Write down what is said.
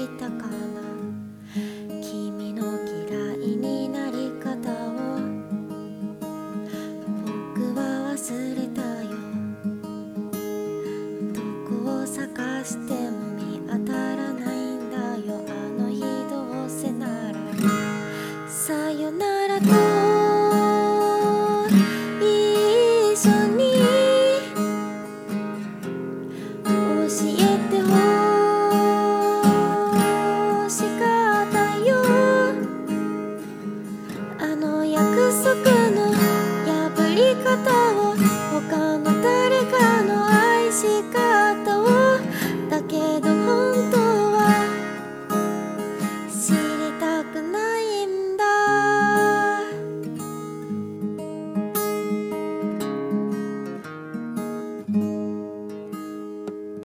たかな。君の嫌いになり方を僕は忘れたよ。どこを探しても見当たらないんだよ。あの日どうせならさよならと一緒に教えてほしかったよ。あの約束の破り方を